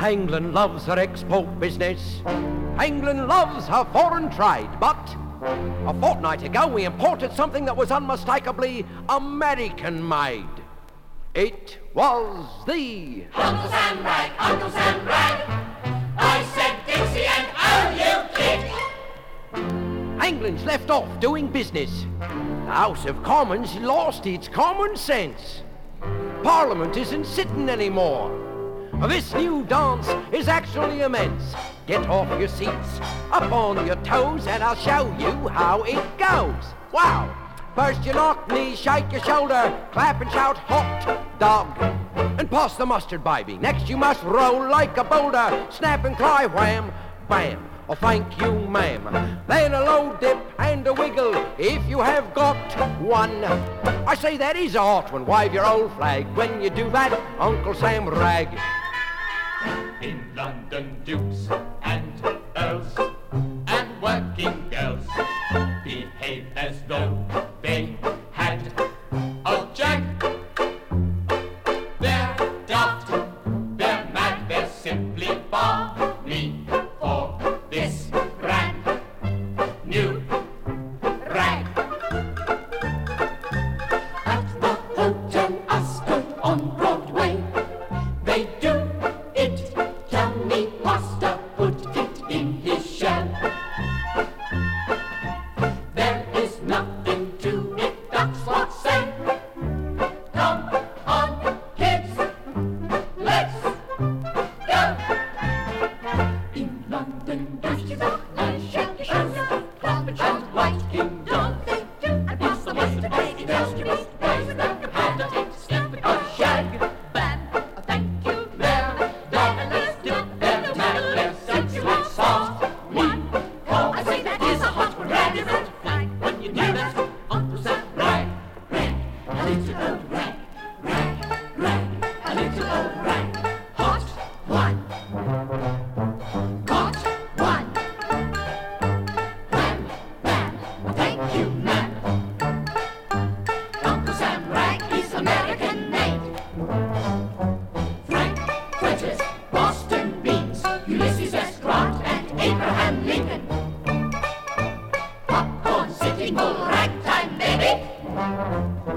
England loves her export business. England loves her foreign trade, but a fortnight ago we imported something that was unmistakably American-made. It was the Uncle Sam Rag, Uncle Sam Rag. I said Dixie and oh, you kid. England's left off doing business. The House of Commons lost its common sense. Parliament isn't sitting anymore. This new dance is actually immense. Get off your seats, up on your toes, and I'll show you how it goes. Wow! First you knock me, shake your shoulder, clap and shout hot dog, and pass the mustard, baby. Next you must roll like a boulder, snap and cry wham, bam. Oh, thank you, ma'am. Then a low dip and a wiggle if you have got one. I say that is a hot one. Wave your old flag when you do that, Uncle Sam Rag. In London, dukes and earls and working girls behave as though they had a jag. They're daft, they're mad, they're simply balmy for this brand new rag. At the Hotel Astor on Broadway, they do it. Johnny Pastor put it in his shell. There is nothing to it, that's what say. Come on, kids, let's go. In London, there's and shake your shoes, clap and shout, White Kingdom. And pass the mustard, baby, just you must raise it up, and a tick, snap, a shag, bam, a thank you, there, and let's do it, there, they're sensual, soft, one, oh, I say that is a hot one, rag, is that flag, when you do that, Uncle Sam, rag, rag, a little old rag, rag, rag, a little old rag, hot one, got one, wham, bam, thank you, man. Uncle Sam Rag is American made. Frank Frederick, Boston Beans, Ulysses S. Grant, and Abraham Lincoln. Popcorn, Sitting Bull, ragtime, baby.